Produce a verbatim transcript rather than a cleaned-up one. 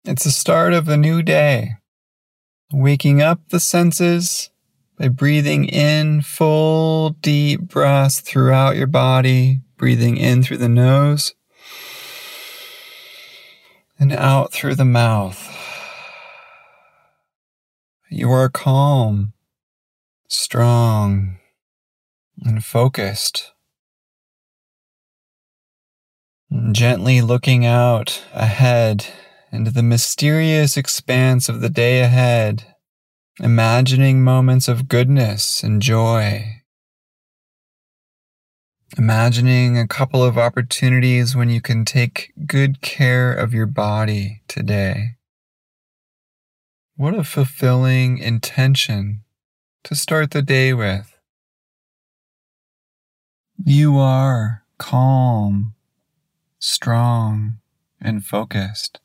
It's the start of a new day. Waking up the senses by breathing in full, deep breaths throughout your body, breathing in through the nose and out through the mouth. You are calm, strong, and focused. And gently looking out ahead into the mysterious expanse of the day ahead, imagining moments of goodness and joy. Imagining a couple of opportunities when you can take good care of your body today. What a fulfilling intention to start the day with. You are calm, strong, and focused.